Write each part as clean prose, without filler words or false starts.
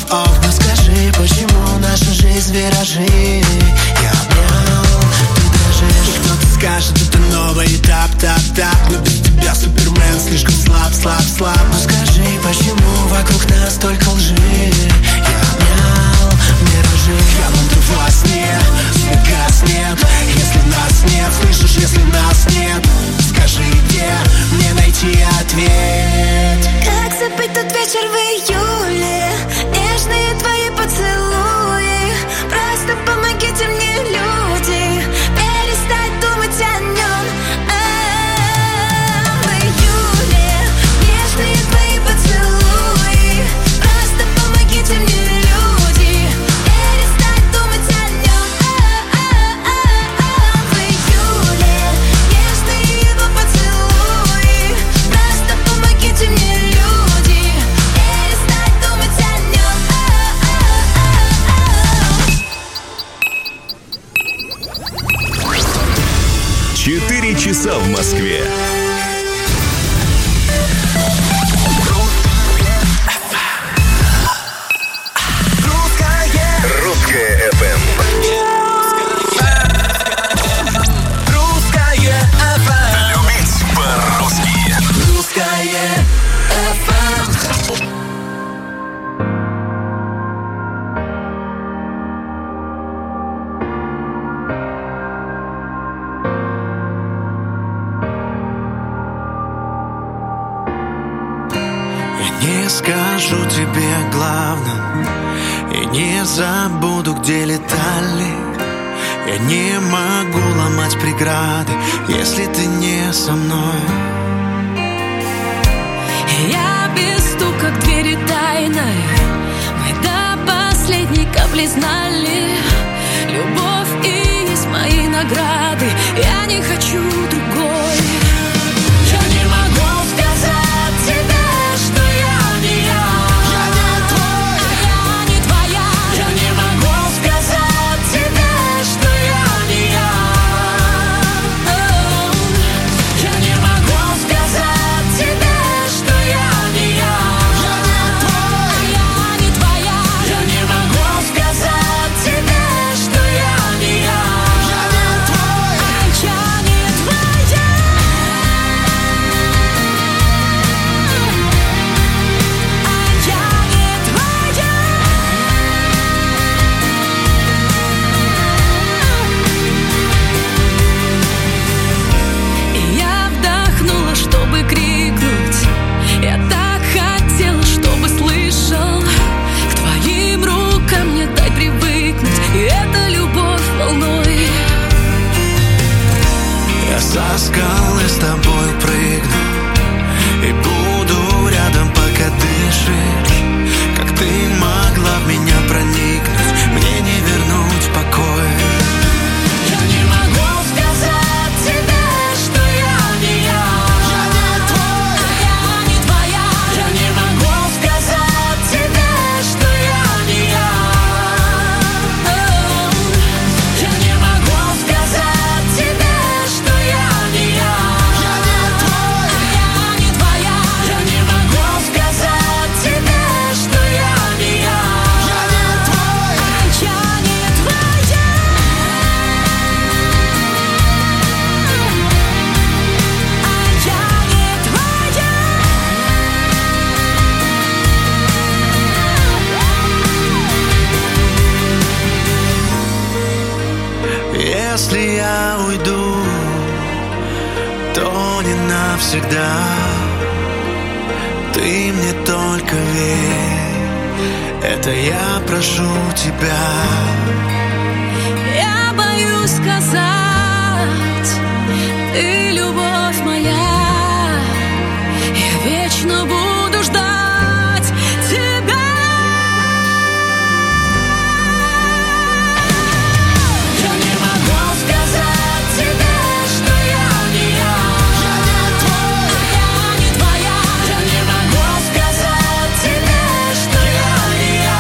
Ну скажи, почему наша жизнь виражи? Я обнял, ты дрожишь. И кто-то скажет, это новый этап, тап-тап. Но без тебя Супермен слишком слаб. Ну скажи, почему вокруг нас столько лжи? Я обнял миражи. Я буду во сне, свет гаснет. Если нас нет, слышишь, если нас нет, скажи, где мне найти ответ? Как забыть тот вечер в июле, нежные твои поцелуи. Просто помогите мне, люди, перестать думать о нем. В июле нежные твои поцелуи. Просто помогите мне, люди, перестать думать о нем. В июле нежные его поцелуи. Просто помогите мне, люди, перестать думать о нем. 4 часа в Москве. Русская FM. Русская FM. Любить по-русски. Русская FM. Не скажу тебе главное и не забуду, где летали. Я не могу ломать преграды, если ты не со мной. Я без стука к двери тайной. Мы до последней капли знали. Любовь и есть мои награды. Я не хочу другой. Я не могу сказать тебе, что я не я. Я не твой, а я не твоя. Я не могу сказать тебе, что я не я. Я не могу сказать тебе, что я не я. Я не твой, а я не твоя. Я не могу сказать тебе, что я не я. Я не твой, а я не твоя. Я вдохнула, чтобы крикнуть. Я так хотела, чтобы слышал. К твоим рукам мне дай привыкнуть. И это любовь волной. Я со скалы с тобой прыгну и буду рядом, пока дышишь. Как ты могла в меня проникнуть, мне не вернуть покой. Я не могу сказать тебе, что я не я. Я не твой, А я не твоя. я не могу сказать тебе, что я не я. Я не могу сказать тебе, что я не я. Я не твой, А я не твоя. я не могу сказать тебе, что я не я. Я не твой, Я не твоя. если я уйду, то не навсегда. Ты мне только верь, это я прошу тебя. Я боюсь сказать, ты любовь моя. Я вечно буду ждать тебя. Я не могу сказать тебе, что я не я. Я не твой, А я не твоя. я не могу сказать тебе, что я не я.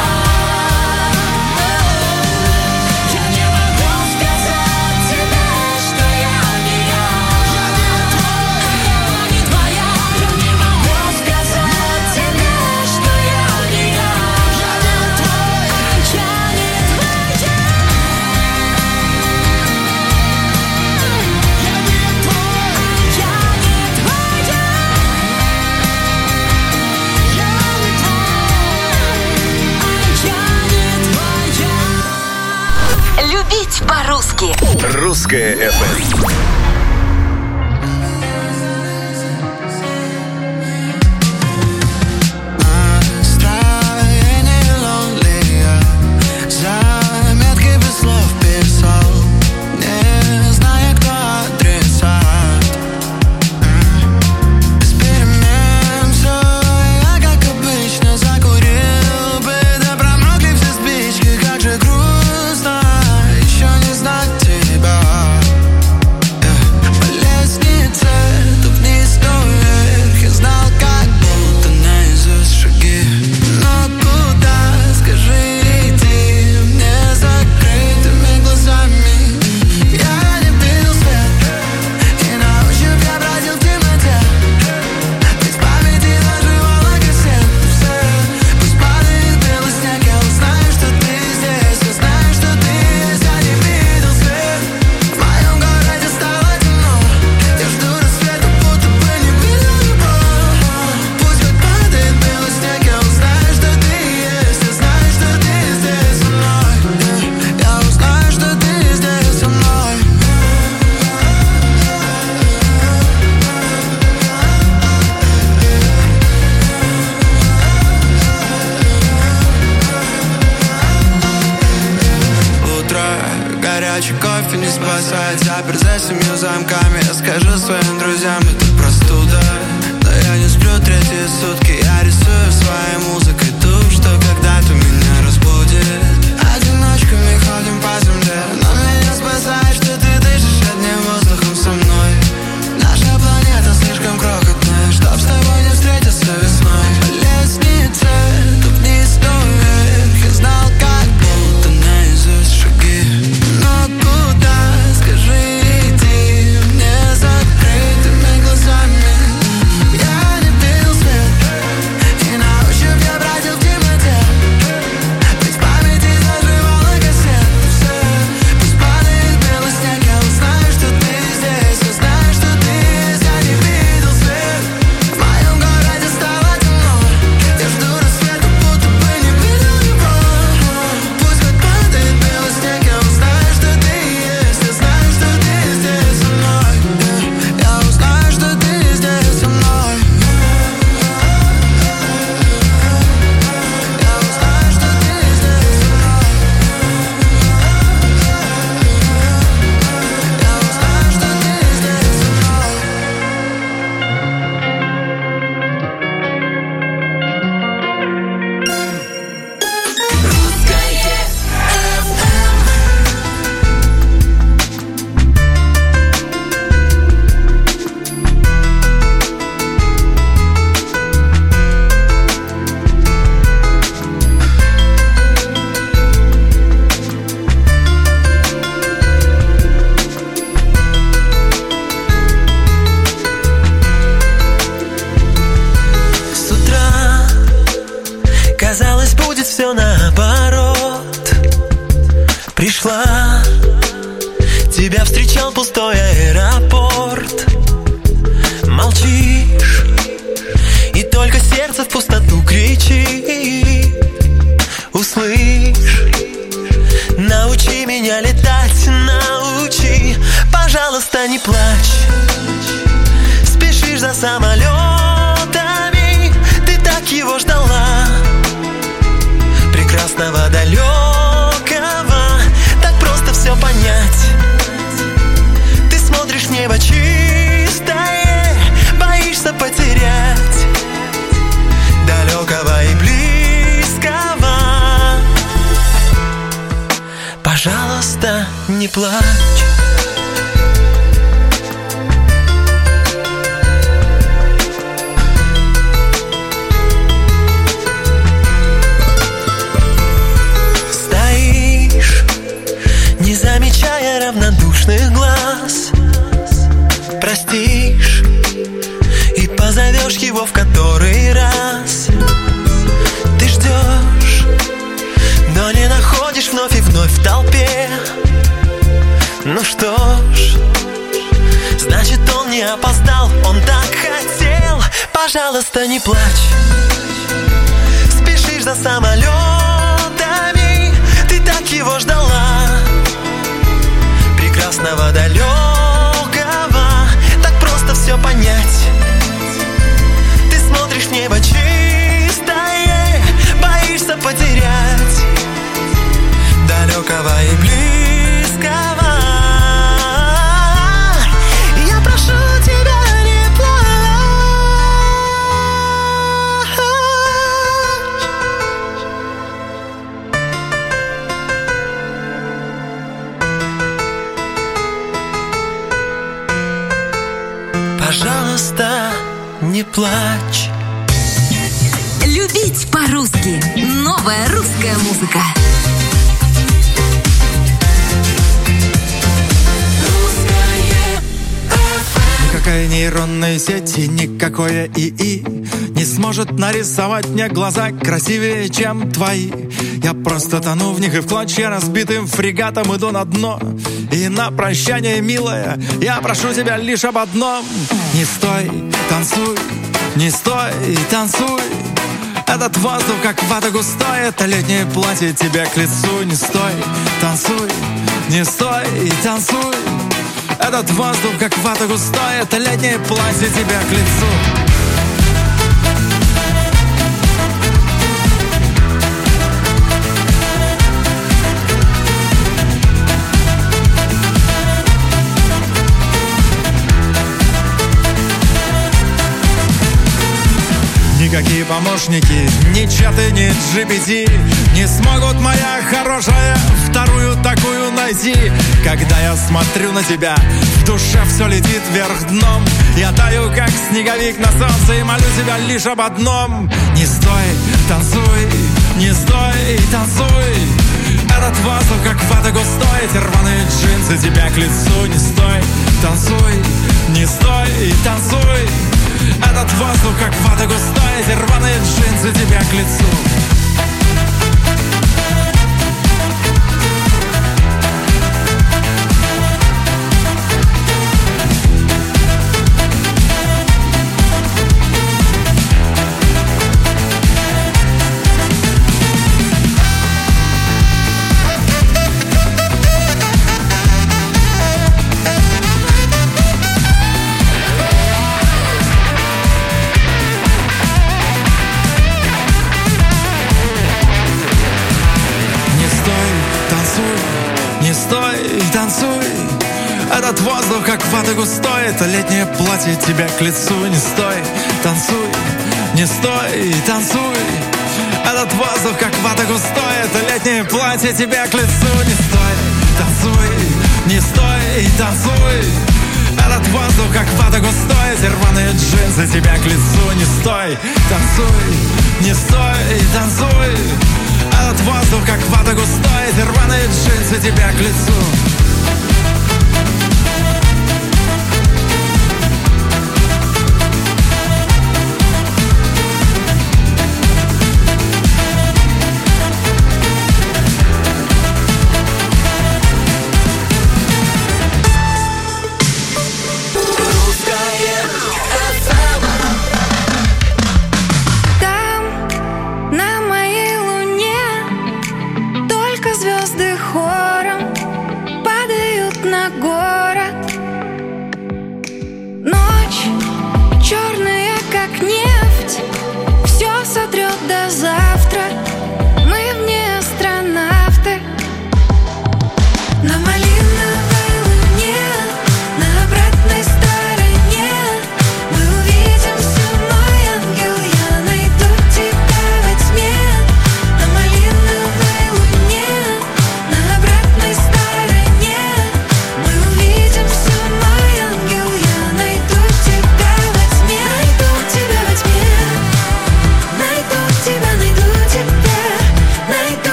Я не могу сказать тебе, что я не я. Я не твой, по-русски. Русское FM. Запер за 7 замками. Я скажу своим друзьям, это простуда. Но я не сплю третьи сутки. Я рисую своей музыкой ту, что когда-то меня разбудит. Одиночками ходим по земле, но меня спасает, что ты дышишь одним воздухом со мной. Наша планета слишком крохотная, чтоб с тобой не встретиться весной. По лестнице тут вниз, то вверх. Я знал, как будто наизусть шаги. Но куда, скажи, иди мне закрытыми глазами? Я не видел свет, и на ощупь я бродил в темноте. Ведь в памяти заживала кассета. Все, пусть падает белый снег, я узнаю, что ты здесь. Я знаю, что ты есть, я не видел свет. В моем городе стало темно. Я жду рассвета, будто бы не видел его. Пусть хоть падает белый снег, я узнаю, что ты есть. Я знаю, что ты здесь со мной. Я узнаю, что ты здесь со мной. Я узнаю, что ты здесь со мной. Я узнаю, что ты здесь со мной. С утра казалось, будет все наоборот. Пришла, тебя встречал пустой аэропорт. Молчишь, и только сердце в пустоту кричит. Услышь, научи меня летать, научи. Пожалуйста, не плачь. Спешишь за самолетами, ты так его ждала. Прекрасного, далекого, так просто все понять. Ты смотришь в небо чистое, боишься потерять далекого и близкого. Пожалуйста, не плачь. Стоишь, не замечая равнодушных глаз. Простишь и позовешь его в который раз. Ты ждешь, но не находишь вновь и вновь в толпе. Ну что ж, значит, он не опоздал, он так хотел. Пожалуйста, не плачь. Спешишь за самолетами, ты так его ждала. пожалуйста, не плачь. Любить по-русски. Новая русская музыка. Никакая нейронная сеть и никакое ИИ не сможет нарисовать мне глаза красивее, чем твои. Я просто тону в них и в клочья разбитым фрегатом иду на дно. И на прощание, милая, я прошу тебя лишь об одном: не стой, танцуй, не стой, танцуй. Этот воздух как вата густой, это летнее платье тебе к лицу. Не стой, танцуй, не стой, танцуй. Этот воздух как вата густой, это летнее платье тебе к лицу. Никакие помощники, ни чаты, ни GPT не смогут, моя хорошая, вторую такую найти. Когда я смотрю на тебя, в душе все летит вверх дном. Я таю, как снеговик на солнце, и молю тебя лишь об одном: не стой, танцуй, не стой, танцуй. Этот воздух как вата густой, эти рваные джинсы тебе к лицу. Не стой, танцуй, не стой, танцуй. Этот воздух как вата густой, эти рваные джинсы тебе к лицу. Этот воздух как вата густой, это летнее платье тебе к лицу. Не стой, танцуй, не стой, танцуй. Этот воздух как вата густой, это летнее платье тебе к лицу. Не стой, танцуй, не стой, танцуй. Этот воздух как вата густой, эти рваные джинсы тебе к лицу. Не стой, танцуй, не стой, танцуй. Этот воздух как вата густой, эти рваные джинсы тебе к лицу.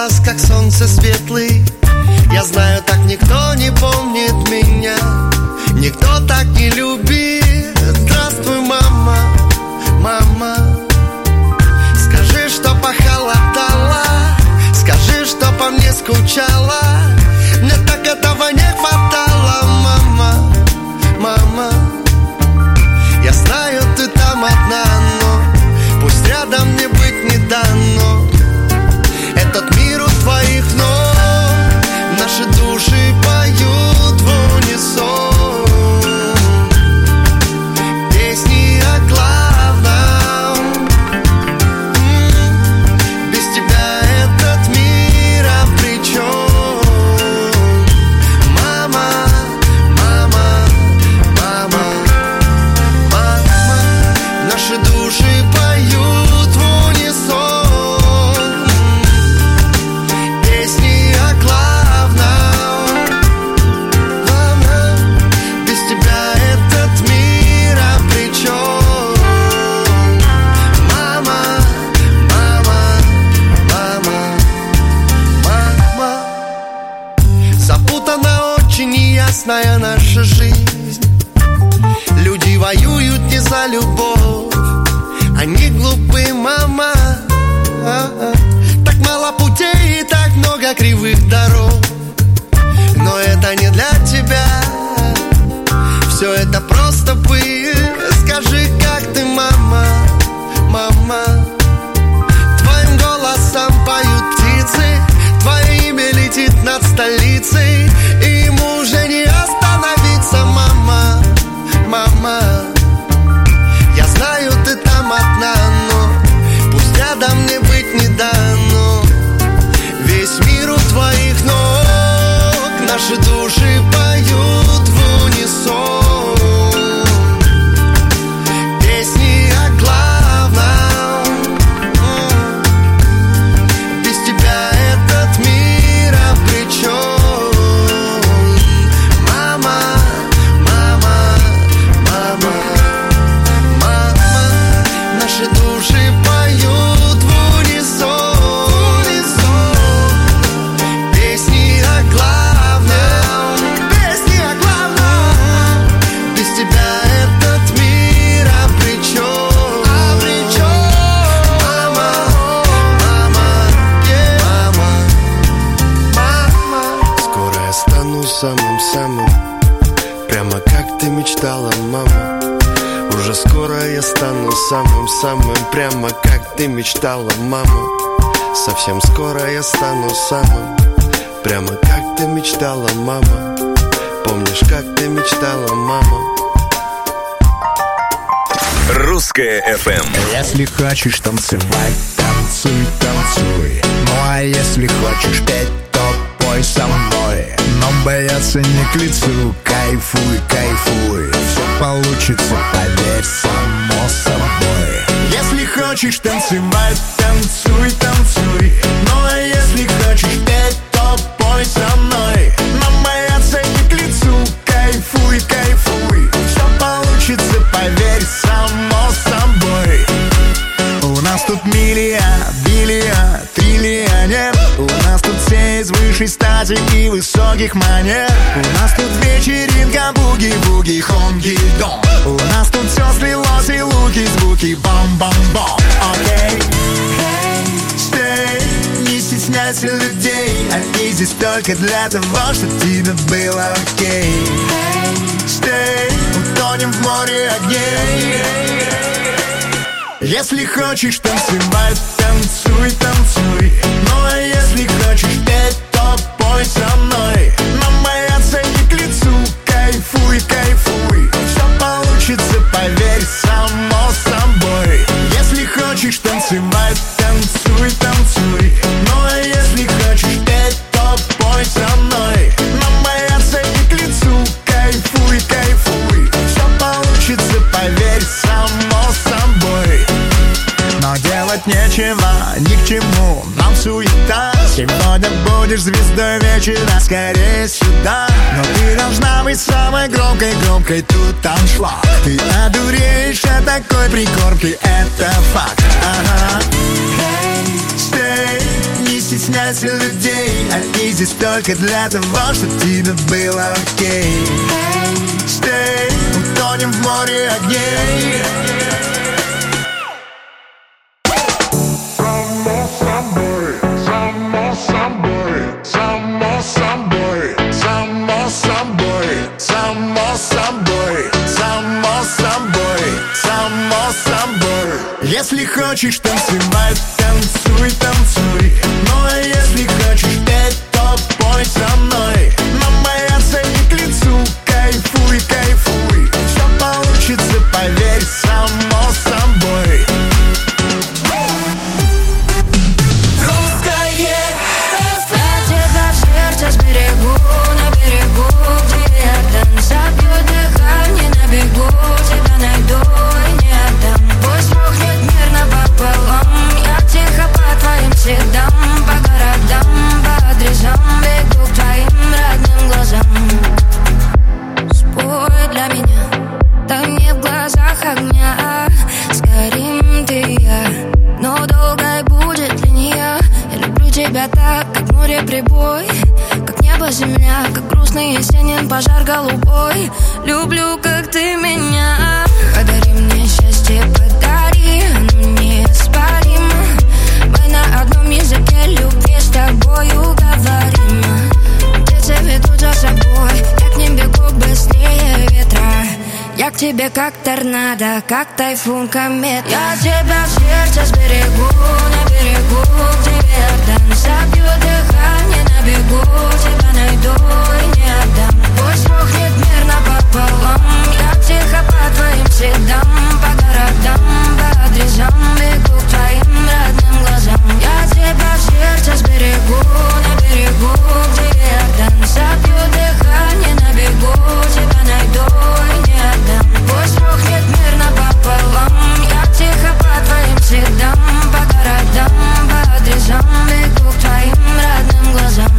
глаз, как солнце светлый. Я знаю, так никто не помнит меня, никто так не любит. Здравствуй, мама, мама. Скажи, что похолодала, скажи, что по мне скучала. Мне так этого не хватало, мама, мама. Я знаю, ты там одна, но пусть рядом мне быть не дано. Этот мир у твоих ног, наши души поют в унисон. Песни о главном. Без тебя этот мир обречен. Мама, мама, мама, мама. Наши души поют в унисон. Песни о главном. Без тебя этот мир обречен. Мама, мама, мама, мама. Запутана очень неясная наша жизнь. Люди воюют не за любовь, они глупы, мама. Так мало путей и так много кривых дорог. Но это не для тебя, все это просто пыль. Скажи, как ты, мама, мама. Твоим голосом поют птицы, твое имя летит над столицей, и ему уже не остановиться, мама, мама. Я знаю, ты там одна, но пусть рядом мне быть не дано. Весь мир у твоих ног, наши души поют в унисон. Песни о главном. Без тебя этот мир обречен. Мама, мама, мама, мама. Наши души поют в унисон. Песни о главном. Песни о главном. Без тебя этот мир обречен. Мама, мама, мама, мама. Скоро я стану самым-самым, прямо как ты мечтала, мама. Уже скоро я стану самым-самым, прямо как ты мечтала, мама. Совсем скоро я стану самым, прямо как ты мечтала, мама. Помнишь, как ты мечтала, мама? Русское FM. Если хочешь танцевать, танцуй, танцуй. Ну а если хочешь петь, то пой со мной. Но бояться не к лицу, кайфуй, кайфуй. Все получится, поверь, само собой. Если хочешь танцевать, танцуй, танцуй. Ну а если хочешь петь, то пой со мной. Но бояться не к лицу, кайфуй, кайфуй. Все получится, поверь, само собой. У нас тут миллиард, биллиард, триллионер. У нас тут все из высшей стати и высоких манер. У нас тут вечеринка, буги-буги, хонги-дон. У нас тут все слилось и луки, звуки, бам-бам-бам. Окей, стей, не стесняйся людей. Они здесь только для того, чтобы тебе было окей. Стей, утонем в море огней. Если хочешь танцевать, танцуй, танцуй. Ну а если хочешь петь, то пой со мной. Но бояться не к лицу, кайфуй, кайфуй. Все получится, поверь, само собой. Если хочешь танцевать, танцуй, танцуй. Ну а если хочешь петь, то пой со мной. Но бояться не к лицу, кайфуй, кайфуй. Все получится, поверь, само собой. Но делать нечего, ни к чему нам суета. Сегодня будешь звездой вечера, скорее сюда. Но ты должна быть самой громкой, громкой, тут аншлаг. Ты одуреешь от такой прикормки, это факт. Ага. Stay, не стесняйся стесняйся людей, они здесь только для того, чтобы тебе было окей. Stay, утонем в море огней. Если хочешь танцевать, танцуй, танцуй. Ну а если хочешь петь, то пой со мной. Но бояться не к лицу, кайфуй, кайфуй. Все получится, поверь, само собой. Русское FM. Я тебя в сердце сберегу, на берегу, где я там забью дыхание, на бегу тебя найду и не отдам. Пусть рухнет мир напополам, я тихо по твоим следам, по городам, по адресам бегу к твоим родным глазам. Спой для меня, там не в глазах огня, сгорим ты и я, но долгой будет линия. Я люблю тебя так, как море прибой, как небо земля, как грустный есенин пожар голубой. Люблю, как ты меня. Подари мне счастье, подари, оно неоспоримо. Мы на одном языке любви с тобою говорим. Птицы ведут за собой, я к ним бегу быстрее ветра. Я к тебе как торнадо, как тайфун, комета. Я тебя в сердце сберегу, на берегу, где Иордан. Забью дыхание, на бегу тебя найду и не отдам. Пусть рухнет мир напополам, я тихо по твоим следам, по городам, по адресам бегу к твоим родным глазам. Я тебя в сердце сберегу, на берегу, где Иордан. Забью дыхание, на бегу тебя найду и не отдам. Пусть рухнет мир напополам, я тихо по твоим следам, по городам, по адресам бегу к твоим родным глазам.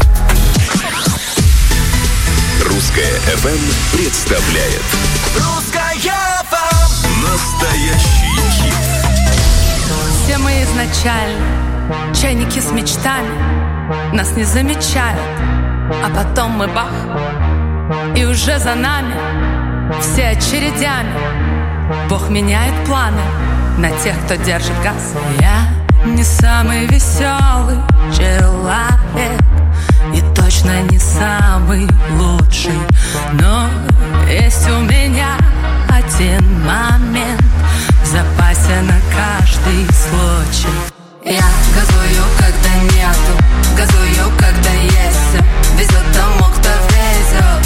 Русское FM представляет Русское FM. Настоящий хит. Все мы изначально чайники с мечтами, нас не замечают, а потом мы бах, и уже за нами все очередями. Бог меняет планы на тех, кто держит газ. Я не самый веселый человек и точно не самый лучший, но есть у меня один момент в запасе на каждый случай. Я газую, когда нету, газую, когда есть. Везет тому, кто везет.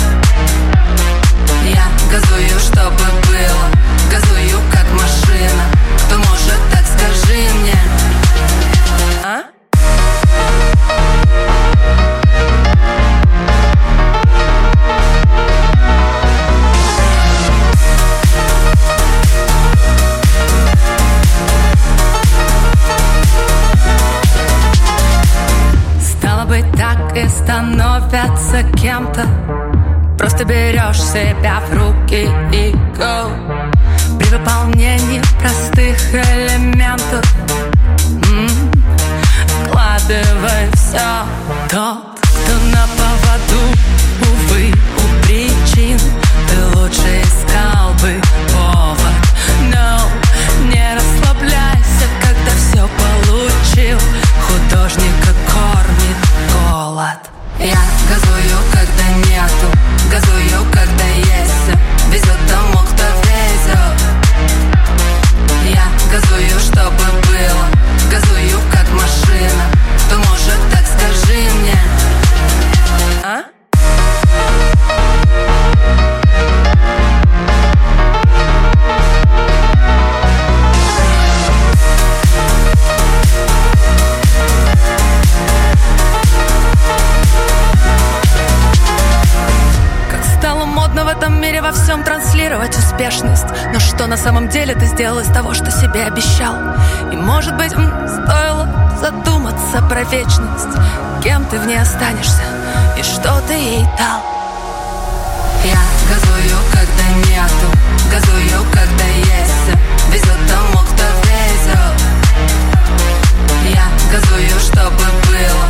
Я газую, чтобы было, газую, как машина. Кто может, так скажи мне. А? Стало быть, так и становятся кем-то. Просто берешь себя в руки и go. При выполнении простых элементов вкладывай все. Тот, кто на поводу, увы, у причин, ты лучше искал бы повод. Но не расслабляйся, когда все получил. Художника кормит голод. Я газую, когда нету, газую, когда есть. Везет тому, кто везет. Я газую, чтобы было, газую, как машина. Кто может, так скажи мне. А? В этом мире во всем транслировать успешность. Но что на самом деле ты сделал из того, что себе обещал? И может быть, стоило задуматься про вечность. Кем ты в ней останешься и что ты ей дал? Я газую, когда нету, газую, когда есть. Везет тому, кто везет. Я газую, чтобы было,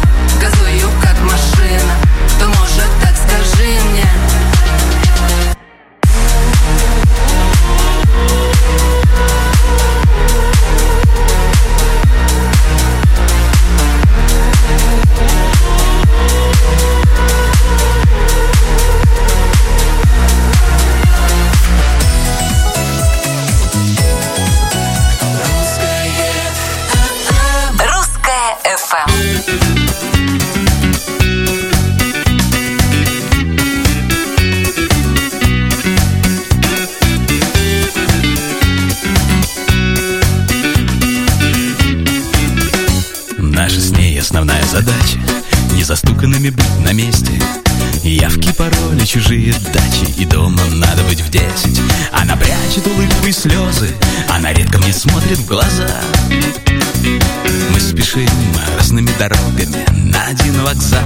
основная задача незастуканными быть на месте. Явки, пароли, чужие дачи, и дома надо быть в 10. Она прячет улыбку и слезы, она редко мне смотрит в глаза. Мы спешим разными дорогами на один вокзал.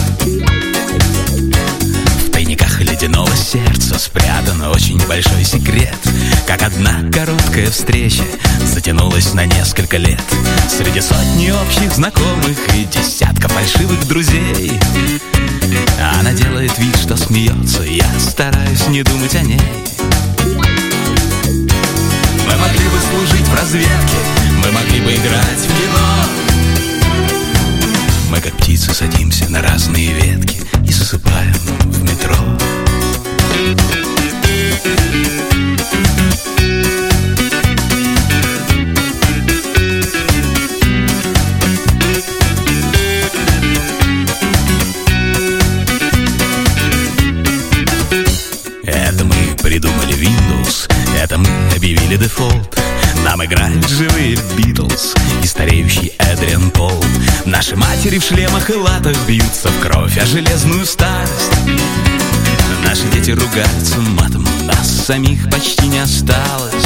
В тайниках ледяного сердца спрятан очень большой секрет. Как одна короткая встреча затянулась на несколько лет. Среди сотни общих знакомых и десятка фальшивых друзей она делает вид, что смеется, я стараюсь не думать о ней. Мы могли бы служить в разведке, мы могли бы играть в кино. Мы как птицы садимся на разные ветки и засыпаем в метро. Это мы придумали Windows, это мы объявили дефолт. Нам играют живые Битлз и стареющий Эдриан Пол. Наши матери в шлемах и латах бьются в кровь о железную старость. Наши дети ругаются матом, нас самих почти не осталось.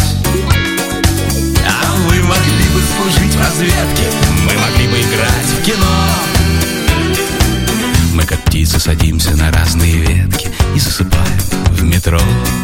А мы могли бы служить в разведке, мы могли бы играть в кино. Мы как птицы садимся на разные ветки и засыпаем в метро.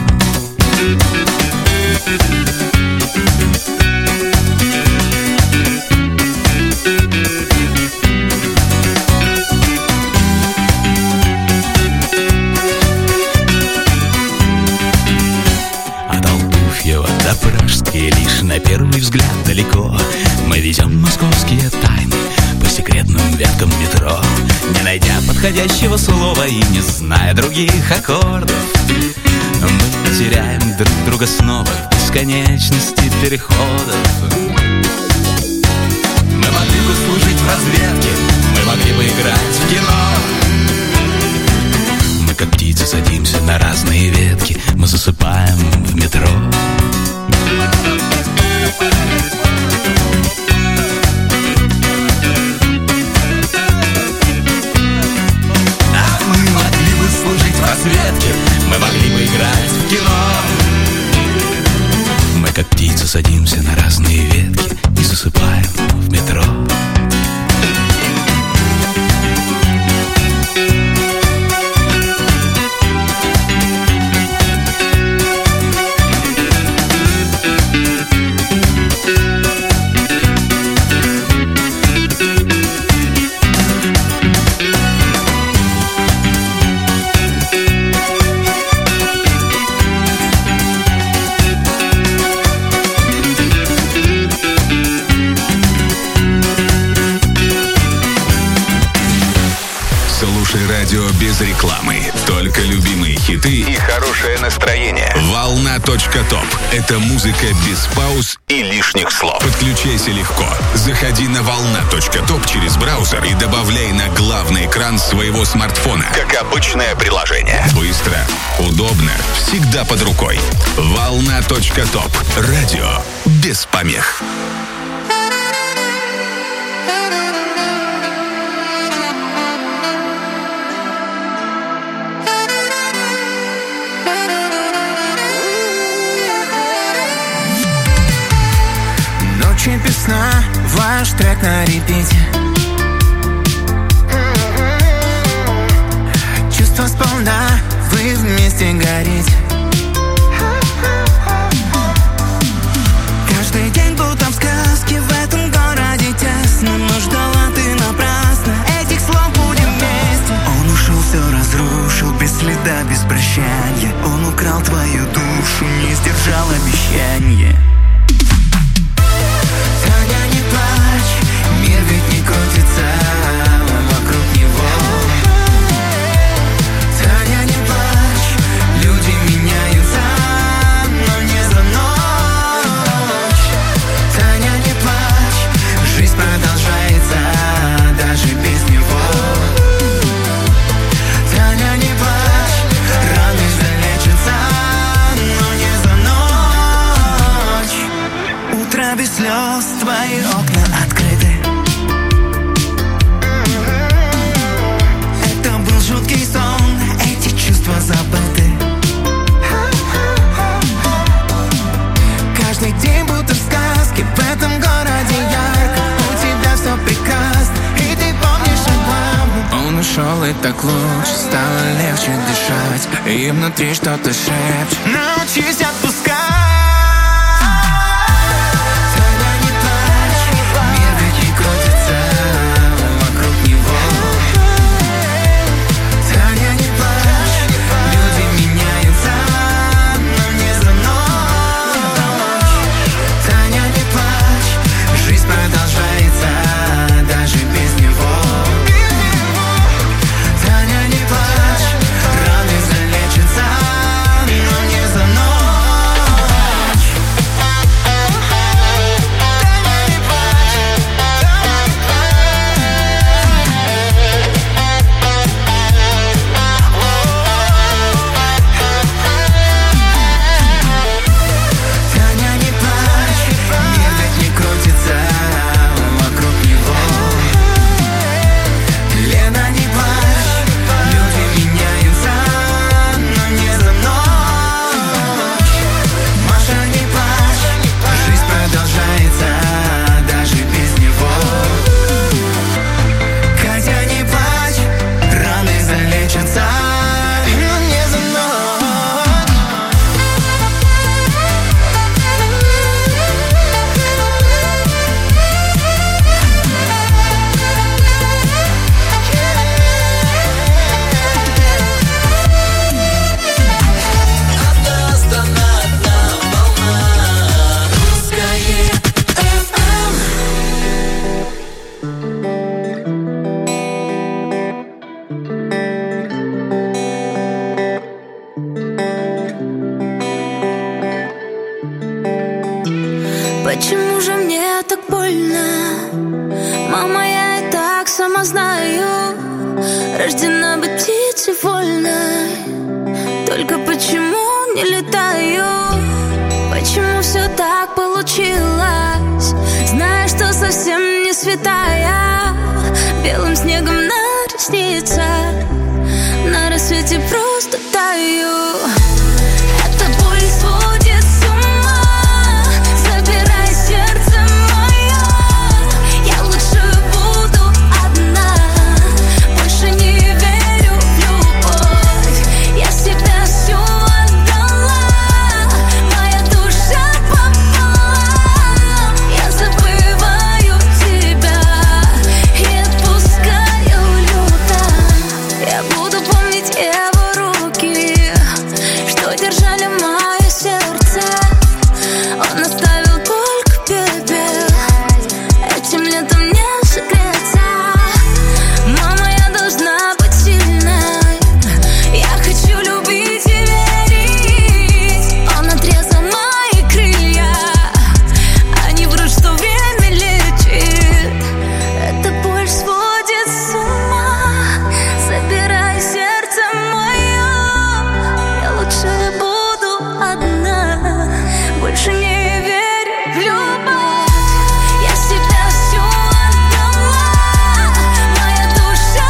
От Алтуфьева до Пражской лишь на первый взгляд далеко. Мы везем московские тайны по секретным веткам метро, не найдя подходящего слова и не зная других аккордов. Мы теряем друг друга снова в бесконечности переходов. Мы могли бы служить в разведке, мы могли бы играть в кино. Мы как птицы садимся на разные ветки, мы засыпаем в метро. Мы могли бы играть в кино. Мы как птицы садимся на разные ветки и засыпаем в метро. Радио без рекламы. Только любимые хиты и хорошее настроение. Волна.топ. Это музыка без пауз и лишних слов. Подключайся легко. Заходи на волна.топ через браузер и добавляй на главный экран своего смартфона. Как обычное приложение. Быстро, удобно, всегда под рукой. Волна.топ. Радио без помех. Ночи без сна, ваш трек на репите. Чувства сполна, вы вместе горите. Каждый день будто в сказке, в этом городе тесно. Но ждала ты напрасно, этих слов будем вместе. Он ушел, все разрушил, без следа, без прощания. Он украл твою душу, не сдержал обещания. Мир ведь не крутится вокруг него. Таня, не плачь, люди меняются, но не за ночь. Таня, не плачь, жизнь продолжается даже без него. Таня, не плачь, раны залечатся, но не за ночь. Утро без слез, твои окна открыты. забыл ты. Каждый день будто в сказке, в этом городе ярко. У тебя все прекрасно, и ты помнишь о главном. Он ушел, и так лучше, стало легче дышать, и внутри что-то шепчет: научись отпускать. Почему же мне так больно? Мама, я и так сама знаю, рождена быть птицей вольной. Только почему не летаю? Почему все так получилось? Знаю, что совсем не святая, белым снегом на ресницах, на рассвете просто таю. Эта боль сводит с ума, забирай сердце мое. Я лучше буду одна, больше не верю в любовь. Я себя всю отдала, моя душа пополам. Я забываю тебя и отпускаю люто. Я буду помнить его руки, что держали мое сердце. Он оставил только пепел, этим летом не согреться. Мама, я должна быть сильной, я хочу любить и верить. Он отрезал мои крылья, они врут, что время лечит. Эта боль сводит с ума, забирай сердце мое. Я лучше буду одна, больше не верю в любовь. Я себя всю отдала, моя душа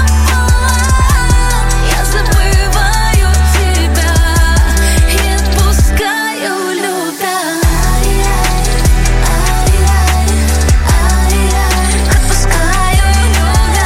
пополам. Я забываю тебя и отпускаю люто. Отпускаю люто.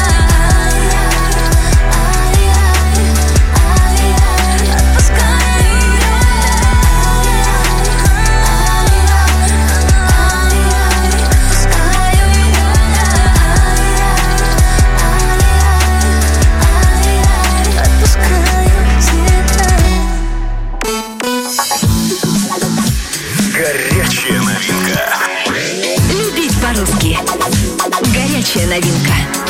Горячая новинка. Любить по-русски. Горячая новинка.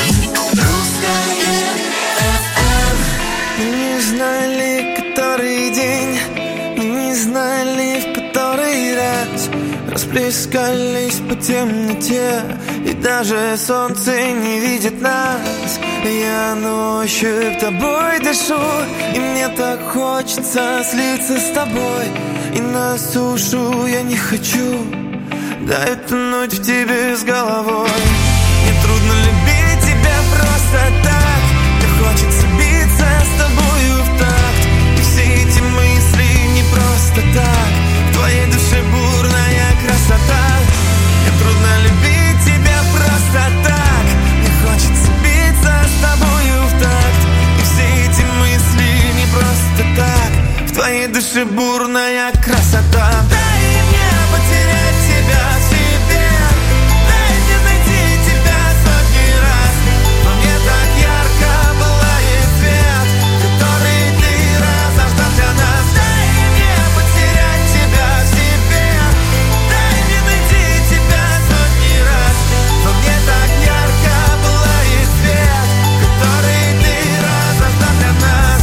Мы не знали, который день, мы не знали, в который раз расплескались по темноте, и даже солнце не видит нас. Я на ощупь тобой дышу, и мне так хочется слиться с тобой. И на сушу я не хочу, дай тонуть в тебе с головой. Мне трудно любить тебя просто так, мне хочется биться с тобою в такт. так. В твоей душе бурная красота. Мне трудно любить тебя просто так. Мне хочется биться с тобою в такт. И все эти мысли не просто так. В твоей душе бурная красота. Дай мне потерять тебя в себе. Дай мне найти тебя сотни раз. Но мне так ярко пылает свет, который ты разожгла для нас. Дай мне потерять тебя в себе. Дай мне найти тебя сотни раз. Но мне так ярко пылает свет, который ты разожгла для нас.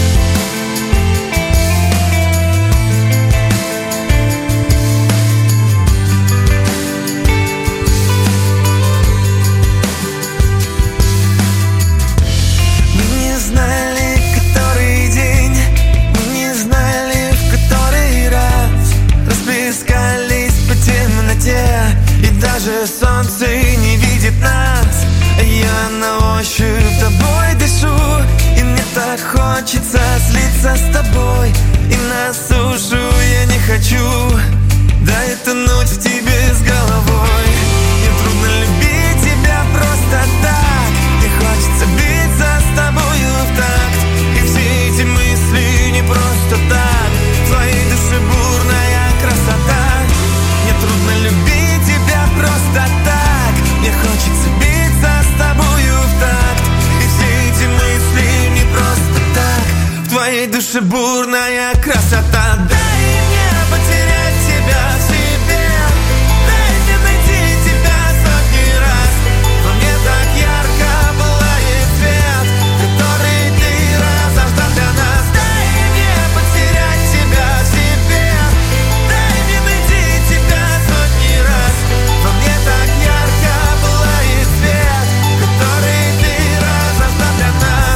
Мы не знали, который день, мы не знали, в который раз расплескались по темноте, и даже солнце не видит нас. Я на ощупь тобой дышу, и мне так хочется слиться с тобой. И на сушу я не хочу, дай тонуть в тебе с головой. Мне трудно любить тебя просто так. Мне хочется биться с тобою в такт. И все эти мысли не просто так. В твоей душе бурная красота. Мне трудно любить тебя просто так. Мне хочется биться с тобою в такт. И все эти мысли не просто так. В твоей душе бурная красота. Дай мне потерять тебя в себе. Дай мне найти тебя сотни раз. Но мне так ярко пылает свет, который ты разожгла для нас. Дай мне потерять тебя в себе. Дай мне найти тебя сотни раз. Но мне так ярко пылает свет, который ты разожгла для нас.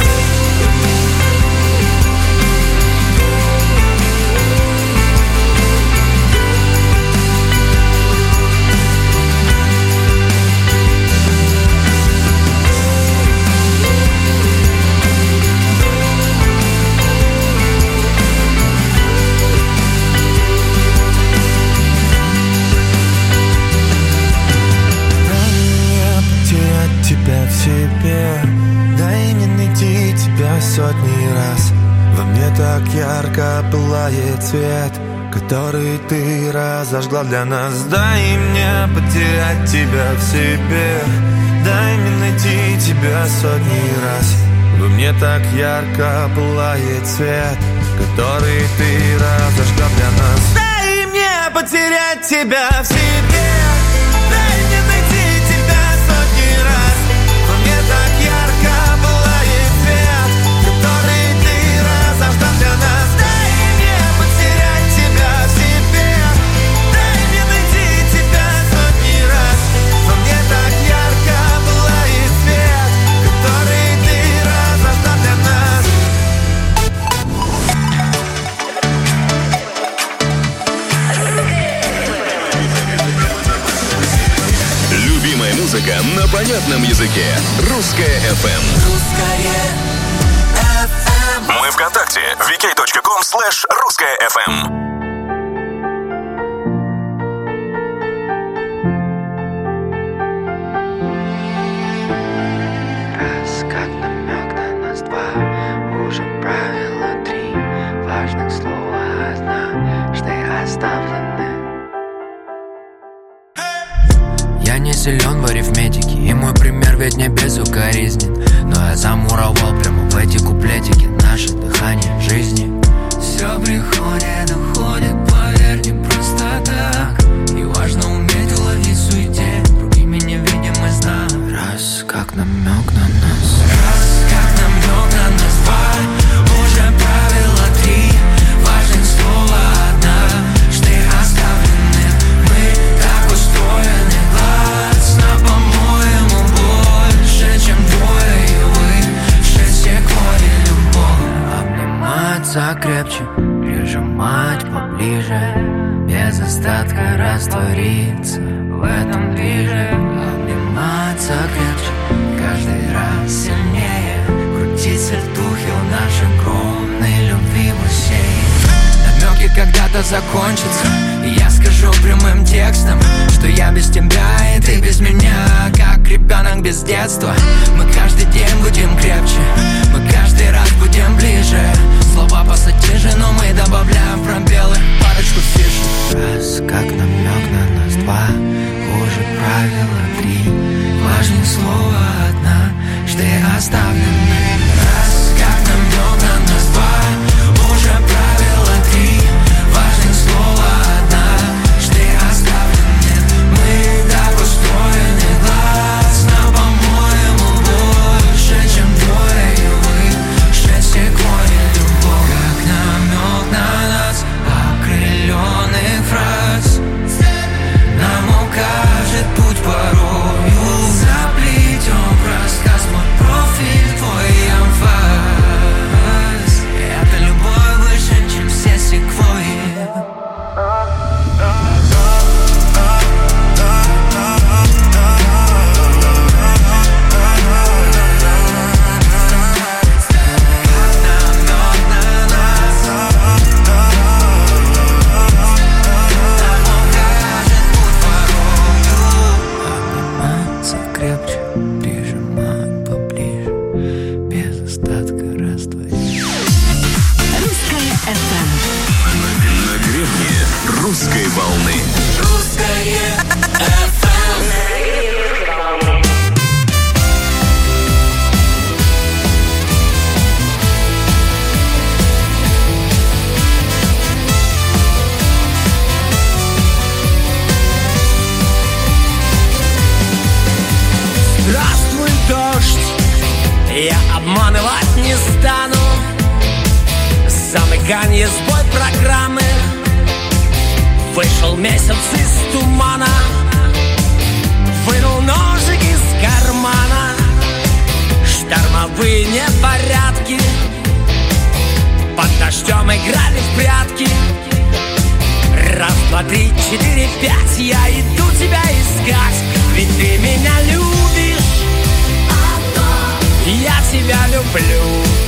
Тебя в себе, дай мне найти тебя сотни раз. Во мне так ярко пылает свет, который ты разожгла для нас. Дай мне потерять тебя в себе. Дай мне найти тебя сотни раз. Во мне так ярко пылает свет, который ты разожгла для нас. Дай мне потерять тебя в себе. Дай мне найти тебя сотни раз. Во мне так ярко пылает свет, который ты разожгла для нас. Дай мне потерять тебя в себе. Дай мне найти тебя сотни раз. Во мне так ярко пылает свет, который ты разожгла для нас. Любимая музыка на понятном языке. Русская FM. Мы ВКонтакте. vk.com/ruskayafm. Раз как намек на нас два, уже правило 3. Важных слова однажды оставлены. Я не силен в арифметике, и мой пример ведь не безукоризнен. Но я замуровал прямо в эти куплетики наше дыхание жизни. Все приходит, уходит, поверь, не просто так. И важно уметь уловить в суете другими невидимый знак. Раз как намек на нас. Раз как намек на нас два, уже правило 3. Важных слова однажды оставлены. Мы так устроены, гласно, по-моему, больше, чем двое. И выше секвой любовь. Обниматься крепче, прижимать поближе, без остатка раствориться в этом движе. Обниматься крепче, каждый раз сильнее, крутить сальтухи в нашей огромной любви бассейн. Намеки когда-то закончится. И я скажу прямым текстом, что я без тебя и ты без меня, как ребенок без детства. Мы каждый день будем крепче, мы каждый раз будем ближе. Слова пассатижи, но мы добавляем пробелы, парочку фишек. Раз, как намек на нас два, хуже правила три. Важнее слово однажды оставлены. Раз, как намек на нас два, уже правило три. Важнее слово однажды оставлены. Мы так устроены гласно, по-моему, больше, чем двое и выше секвойи любовь. Как намек на нас окрыленных фраз нам укажет путь порою. Заплетем в рассказ мой профиль, твой эмфаз. Это любовь выше, чем все секвойи. Крепче, прижимать поближе, без остатка растворить. Русская FM. На гребне русской волны. Русская FM. Здравствуй, дождь, я обманывать не стану. Замыкание, сбой программы. Вышел месяц из тумана, вынул ножик из кармана. Штормовые непорядки под дождем играли в прятки. Раз, два, три, четыре, пять, я иду тебя искать. Ведь ты меня любишь, я тебя люблю.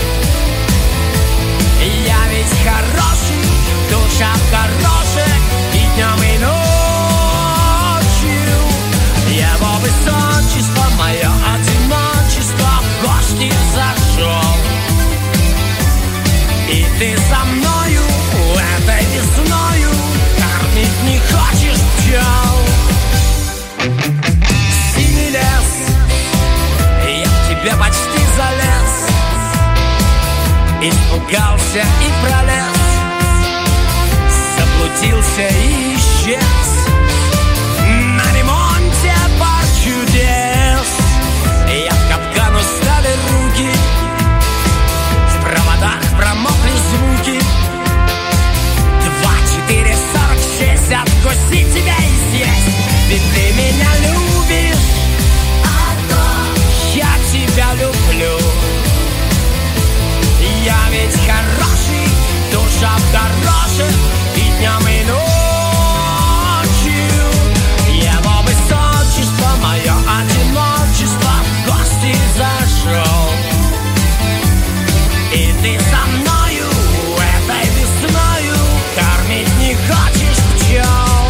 Я ведь хороший, душа хорошая, и днем, и ночью. Его высочество, мое одиночество в гости зашел. И ты со мною этой весною кормить не хочешь пчел. Синий лес, я к тебе почти залез. Испугался и пролез, заблудился и исчез. На ремонте пар чудес, я в капкан устали руки. В проводах промокли звуки. 2, 4, 46, откусить тебя и съесть. Ведь ты меня любишь, я тебя люблю. Я ведь хороший, душа хорошая, и днем, и ночью. Его высочество, мое одиночество в гости зашел. И ты со мною этой весною кормить не хочешь пчел.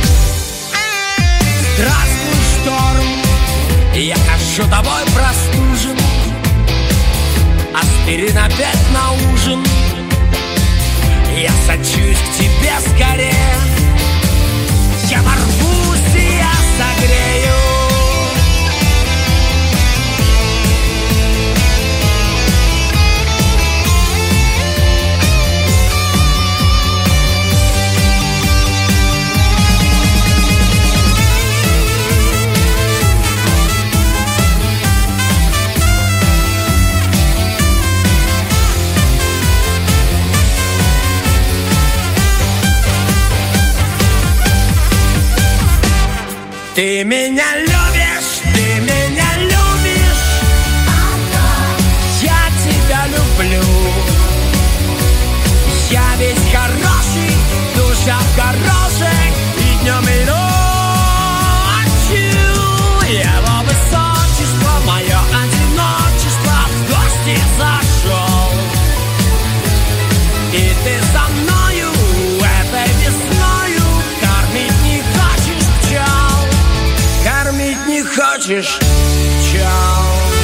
Здравствуй, шторм, я хожу тобой простужен. Аспирин опять на ужин. Я сочусь к тебе скорее. Я ворвусь и я согрею. Ты меня любишь, ты меня любишь, я тебя люблю. Я ведь хороший, душа хорошая, и днем, и ночью. Его высочество, мое одиночество в гости. зашел. И ты со мною хочешь, чао.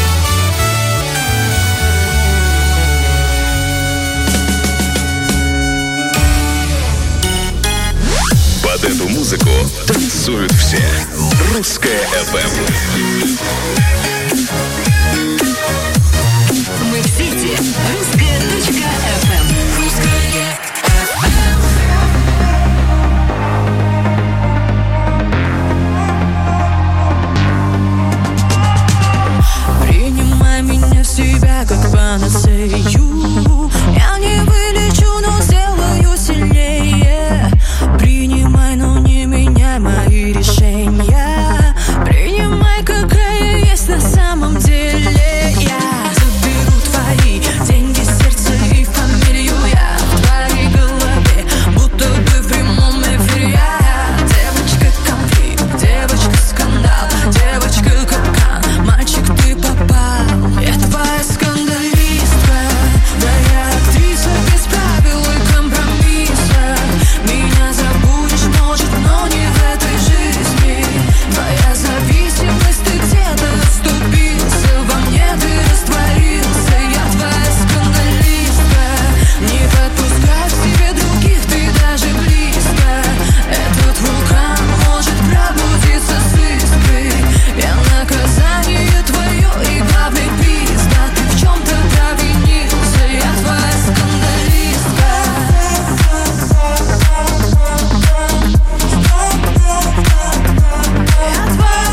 Под эту музыку танцуют все. Русская FM. Мы в сети. Русская.FM. Принимай меня в себя, как панацею. Я не вылечу, но сделаю сильнее. Принимай, но не меняй мои решения. Принимай, какая есть на самом деле. Я заберу твои деньги, сердце и фамилию. Я в твоей голове, будто бы в прямом эфире. Я девочка конфликт, девочка скандал, девочка капкан, мальчик ты попал. Я твоя скандалистка, да я актриса без правил и компромисса. Меня забудешь, может, но не в этой жизни. Твоя зависимость, ты где-то отступился, во мне ты растворился. Я твоя скандалистка, не подпускай к себе других, ты даже близко. Этот вулкан может пробудиться с искрой. Я наказание твое и главный приз. Да ты в чем-то провинился. Я твоя скандалистка. Я твоя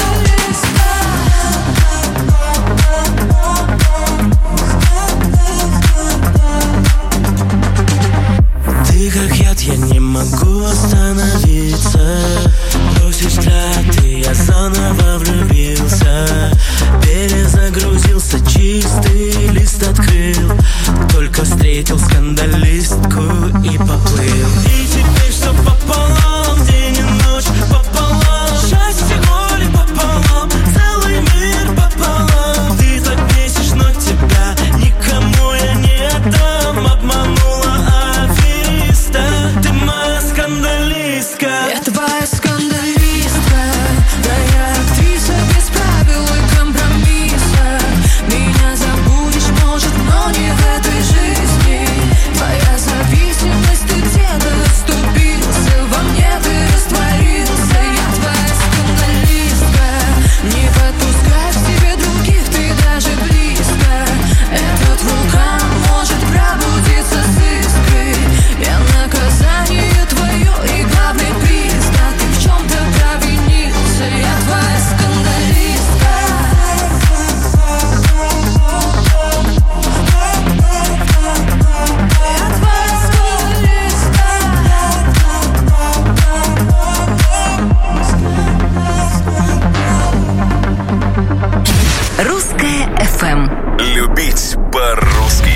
скандалистка. Ты как яд, я не могу остановиться. Бросить взгляд, и я заново влюбился. Перезагрузился, чистый лист открыл. Только встретил скандалистку и поплыл. И теперь все пополам, день и ночь пополам. Счастье, горе пополам, целый мир пополам. Ты так бесишь, но тебя никому я не отдам. Обманула афериста, ты моя скандалистка. Я твоя скандалистка, да я актриса без правил и компромисса. Меня забудешь, может, но не в этой жизни. Твоя зависимость, ты где-то отступился, во мне ты растворился. Я твоя скандалистка, не подпускай к себе других, ты даже близко. Этот вулкан может пробудиться с искрой. Я наказание твое и главный приз. Да ты в чем-то провинился. Я твоя скандалистка. Я твоя скандалистка. Русская FM. Любить по-русски.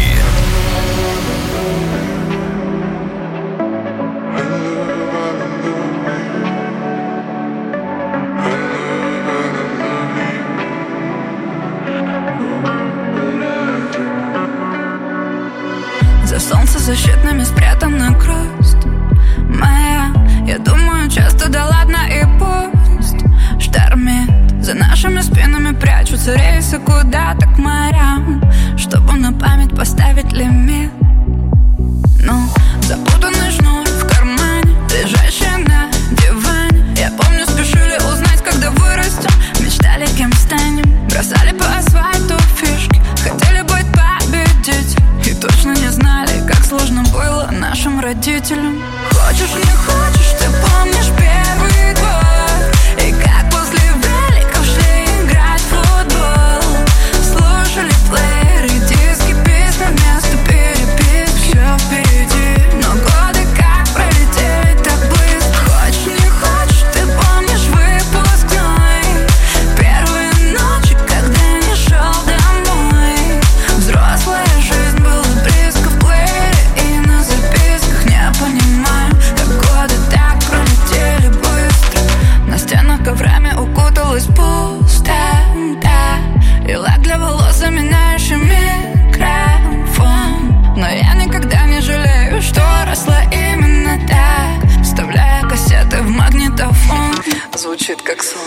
За солнцезащитными спрятана грусть моя. Я думаю часто, да ладно и пусть штормит. За нашими спинами прячутся рейсы куда-то к морям, чтобы на память поставить лимит. Ну, запутанный шнур в кармане, лежащий на диване. Я помню, спешили узнать, когда вырастем. Мечтали, кем станем. Бросали по асфальту фишки, хотели быть победителем. И точно не знали, как сложно было нашим родителям. Хочешь, не хочешь, ты помнишь первый год. И как после великов шли играть в футбол. Слушали плееры, диски, песни вместо переписки. Все впереди, но годы как пролетели так быстро. Хочешь, не хочешь, ты помнишь выпускной. Первые ночи, когда не шел домой. Взрослая жизнь была близко в плеере и на записках. Не понимаю, как годы так пролетели быстро. На стенах коврами укуталась пустота. И лак для волос, заменяющий микрофон. Но я никогда не жалею, что росла именно так, вставляя кассеты в магнитофон. Звучит как сон.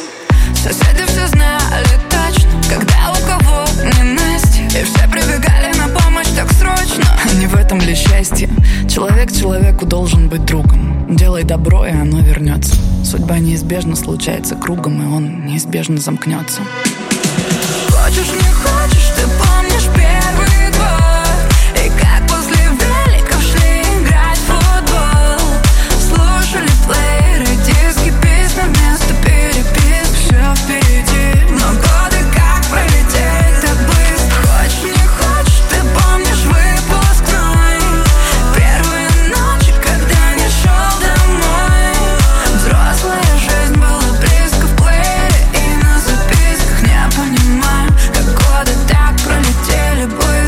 Соседи все знали точно, когда у кого ненастье, и все прибегали на помощь так срочно. Не в этом ли счастье? Человек человеку должен быть другом. Делай добро, и оно вернется. Судьба неизбежно случается кругом, и он неизбежно замкнется. Хочешь, не хочешь, ты помнишь первый двор, и как после великов шли играть в футбол. Слушали плееры, диски, песни вместо переписок. Все впереди, но годы как пролетели так быстро. Хочешь, не хочешь, ты помнишь выпускной, первые ночи, когда не шел домой. Взрослая жизнь была близко в плеере и на записках. Не понимаю, как годы так пролетели быстро.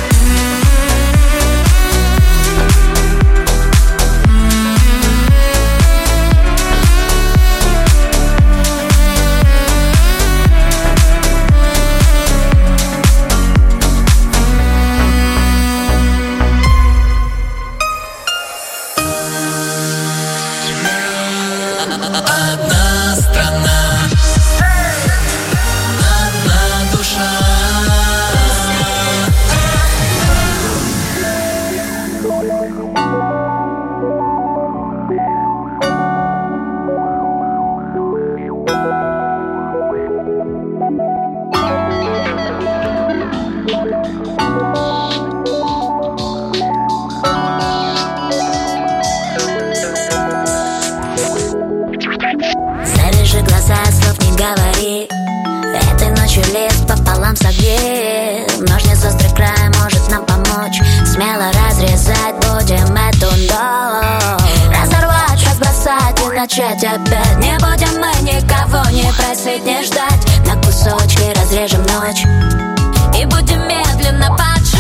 Одна страна, одна душа. Завяжи глаза, слов не говори. Этой ночью лист пополам согни. Ножниц острый край может нам помочь. Смело разрезать будем эту ночь. Разорвать, разбросать и начать опять. Не будем мы никого не просить, не ждать. На кусочки разрежем ночь и будем медленно поджигать.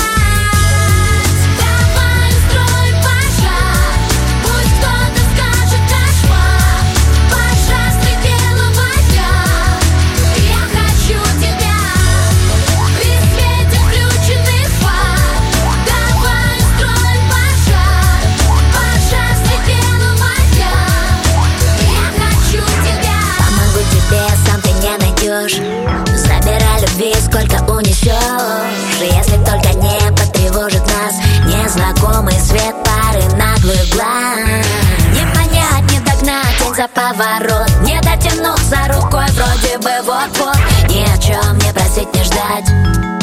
Давай устроим пожар. Пусть кто-то скажет кошмар. Пожар среди белого дня. Я хочу тебя. При свете включенный фар. Давай устроим пожар. Пожар среди белого дня. Я хочу тебя. Помогу тебе, сам ты не найдешь. Забирай любви, сколько унесешь. Если только не потревожит нас незнакомый свет пары наглых глаз. Не понять, не догнать, тень за поворот. Не дотянуться рукой, вроде бы вот-вот. Ни о чем не просить, не ждать.